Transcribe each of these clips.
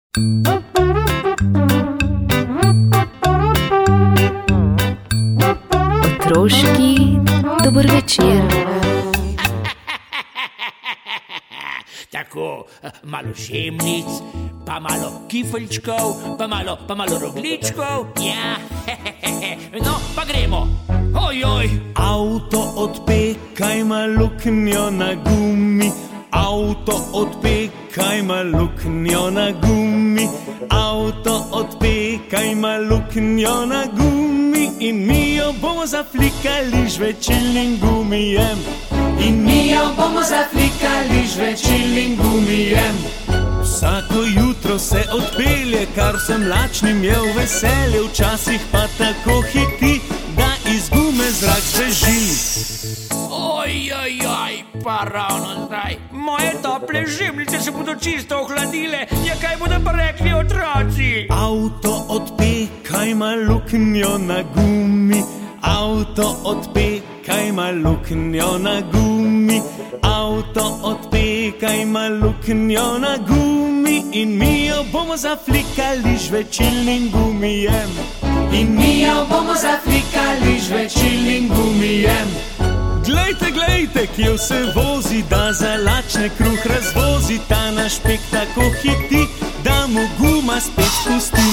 Otroški dober večer. Tako, malo šemnic, pa malo kifeljčkov, pa malo rogličkov. Ja, no, pa gremo. Ojoj. Avto odpeka ima luknjo na gumi. Avto odpeka ima luknjo na gumi. Avto odpeka ima luknjo na gumi. In mi jo bomo zaflikali žvečilnim gumijem. In mi jo bomo zaflikali žvečilnim gumijem. Vsako jutro se odpelje, kar sem lačnim je v veselje. Včasih pa tako hiti, da iz gume zrak beži. Ojojoj, pa ravno zdaj. Moje tople žemljice se bodo čisto ohladile. Ja, kaj bodo pa rekli otroci? Avto odpeka ima luknjo na gumi. Avto odpeka ima luknjo na gumi. Avto odpeka ima luknjo na gumi. In mi jo bomo zaflikali žvečilnim gumijem. In mi jo bomo zaflikali žvečilnim gumijem. Glejte, glejte, kje vse vozi, da za lačne kruh razvozi. Ta naš pek tako hiti, da mu guma spet pusti.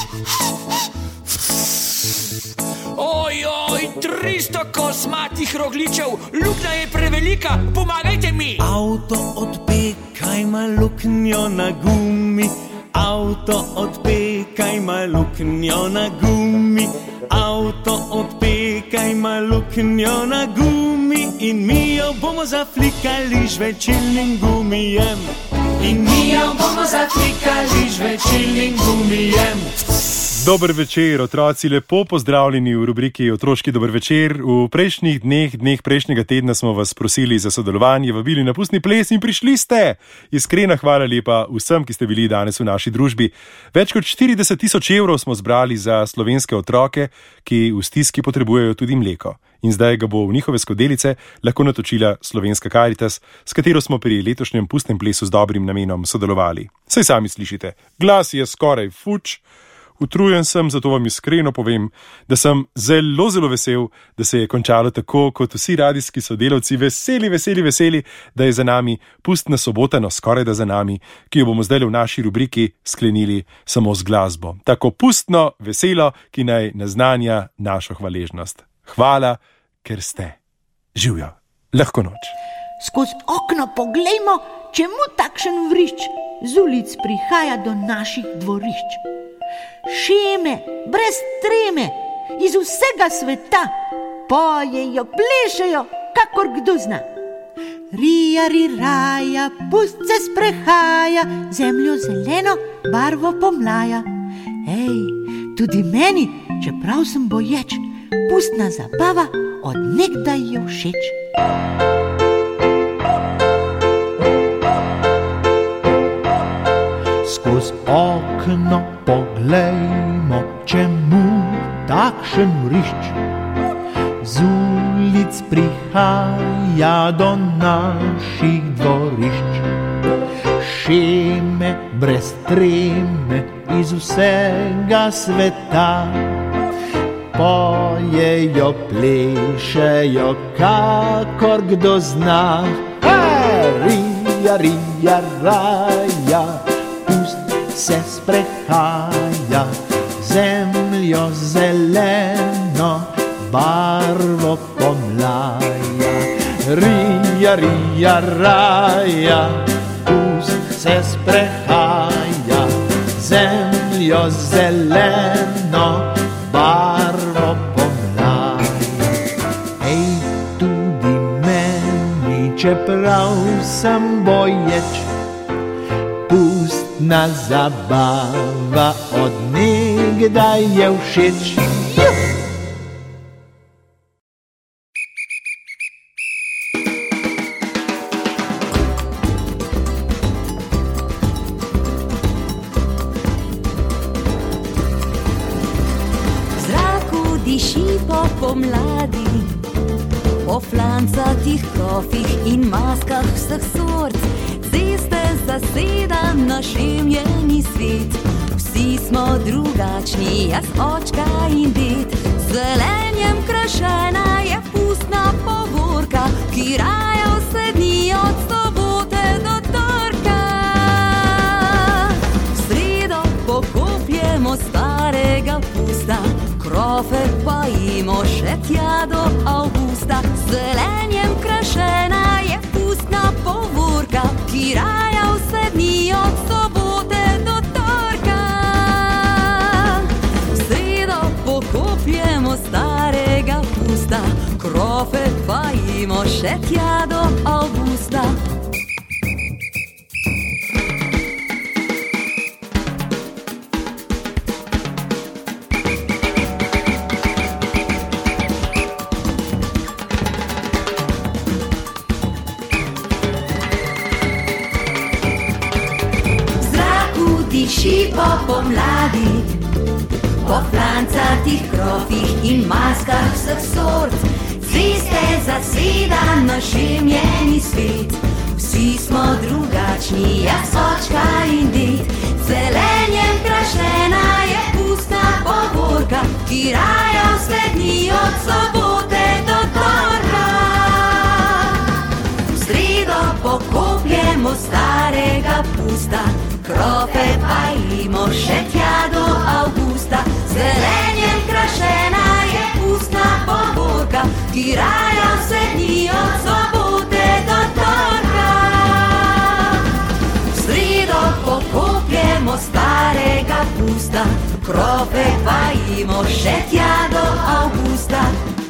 Ojoj, 300 kosmatih rogličev, luknja je prevelika, pomagajte mi. Avto odpeka ima luknjo na gumi. Avto odpeka ima luknjo na gumi. Avto odpeka ima luknjo na gumi. In mi jo bomo zaflikali žvečilnim gumijem. In mi jo bomo zaflikali žvečilnim gumijem. Dober večer, otroci, lepo pozdravljeni v rubriki Otroški dober večer. V prejšnjih dneh prejšnjega tedna smo vas prosili za sodelovanje, vabili na pustni ples in prišli ste. Iskrena hvala lepa vsem, ki ste bili danes v naši družbi. Več kot 40.000 evrov smo zbrali za slovenske otroke, ki v stiski potrebujejo tudi mleko. In zdaj ga bo v njihove skodelice lahko natočila Slovenska Karitas, s katero smo pri letošnjem pustnem plesu z dobrim namenom sodelovali. Saj sami slišite, glas je skoraj fuč. Utrujen sem, zato vam iskreno povem, da sem zelo vesel, da se je končalo tako, kot vsi radijski sodelavci veseli, da je za nami pustna sobota, no skoraj da za nami, ki jo bomo zdaj v naši rubriki sklenili samo z glasbo. Tako pustno, veselo, ki naj naznanja našo hvaležnost. Hvala, ker ste. Živjo, lahko noč. Skozi okno poglejmo, čemu takšen vrišč z ulic prihaja do naših dvorišč. Šeme, brez treme, iz vsega sveta, pojejo, plešejo, kakor kdo zna. Rija, raja, pust se sprehaja, zemljo zeleno barvo pomlaja. Ej, tudi meni, čeprav sem boječ, pustna zabava od nekdaj je všeč. Skozi okno poglejmo, čemu takšen vrišč z ulic prihaja do naših dvorišč. Šeme brez treme iz vsega sveta, pojejo, plešejo, kakor kdo zna. Rija, raja, se sprehaja, zemljo zeleno barvo pomlaja. Rija, raja, pust se sprehaja, zemljo zeleno barvo pomlaja. Ej, tudi meni, čeprav sem boječ, pustna zabava od nekdaj je všeč. V zraku diši po pomladi, po flancatih krofih in maskah vseh sort. Ceste zaseda naš jemljeni svet. drugačni, jaz, očka in ded. Zelenjem krašena je pustna povorka, ki raja vse dni od sobote do torka. V sredo pokopljemo starega pusta, krofe pa jimo še tja do avgusta. Zelenjem krašena je pustna povorka, ki raja vse dni od sobote do torka. V sredo pokopljemo starega pusta, krofe pa jimo še tja do avgusta. Diši po pomladi, po flancatih krofih in maskah vseh sort. Ceste zaseda naš jemljeni svet. Vsi smo drugačni, jaz, očka in ded. Zelenjem krašena je pustna povorka, ki raja vse dni od sobote do torka. V sredo pokopljemo starega pusta, krofe pa jimo še tja do avgusta. Zelenjem krašena je pustna povorka, ki raja vse dni od sobote do torka. V sredo pokopljemo starega pusta, krofe pa jimo še tja do avgusta.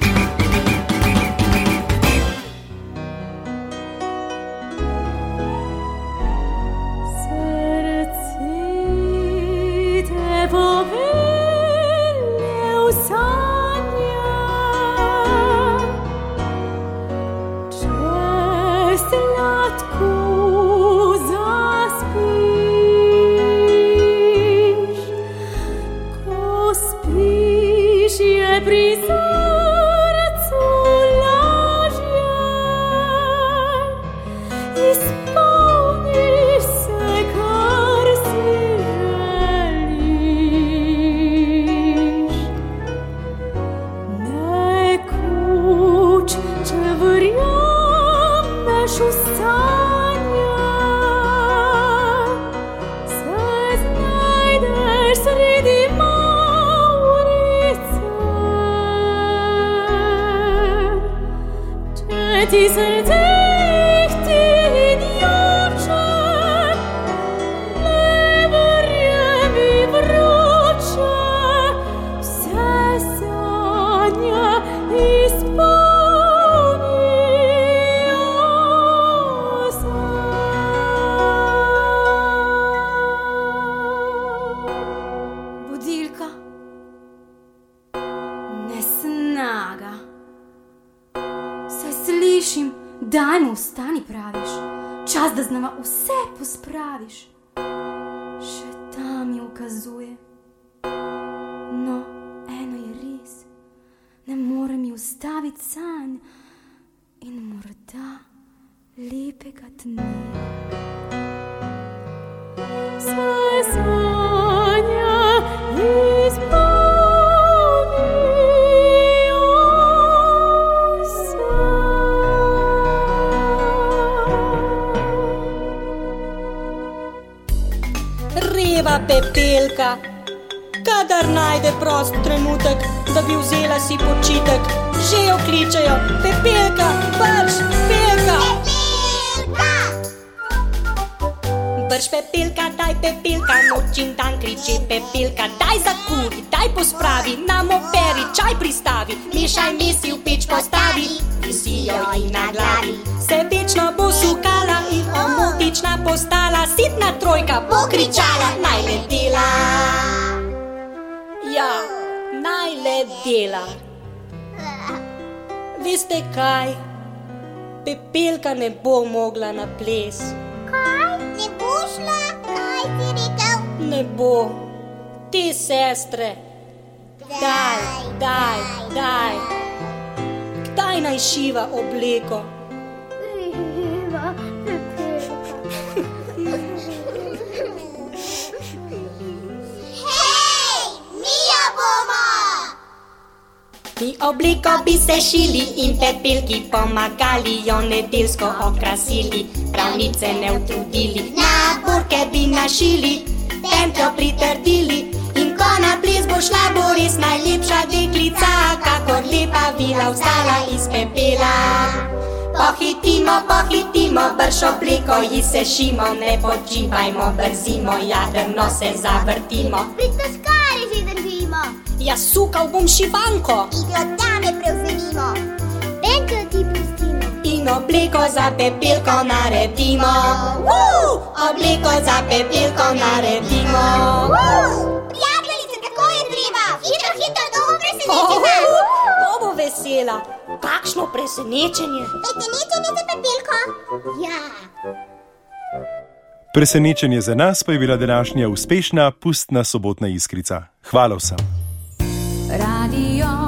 Dajmo, vstani, praviš. Čas, da znova vse pospraviš. Še ta mi ukazuje. No, eno je res. Ne more mi ustaviti sanj. In morda lepega dne. Vse sanja izpolnijo se. Reva Pepelka, kadar najde prost trenutek, da bi vzela si počitek, že jo kličejo Pepelka, brž Pepelka. Brž Pepelka, daj Pepelka, noč in dan kriči Pepelka, daj zakuri, daj pospravi, nam operi, čaj pristavi, mešaj mesi v peč postavi, visijo ji na glavi. Se večno bo sukala in omotična postala, sitna trojka bo kričala, naj le dela. Ja, naj le dela. Veste kaj? Pepelka ne bo mogla na ples. Kaj? Ne bo šla? Kaj si rekel? Ne bo. Te sestre. Daj. Kdaj naj šiva obleko? Hej, Mija Mi obliko bi se šili in pepelki pomagali, jo nedeljsko okrasili, pravnice ne utrudili. Na burke bi našili, templjo pritrdili, in ko na ples bo šla, bo res najlepša deklica, kakor lepa vila vstala iz pepela. Pohitimo, pohitimo, brž obleko ji sešimo, ne počivajmo, brzimo, jadrno se zavrtimo. Pritoskari že držimo, Jaz sukal bom šivanko iglo dame prevzemimo, pentljo ti pustimo. in obleko za pepelko naredimo. Obleko za pepelko naredimo. Prijateljice, tako je treba, hitro, hitro, to bo presenečenje. To bo vesela. Kakšno presenečenje. Presenečenje za pepelko? Ja. Presenečenje za nas pa je bila današnja uspešna pustna sobotna iskrica. Hvala vsem. Radio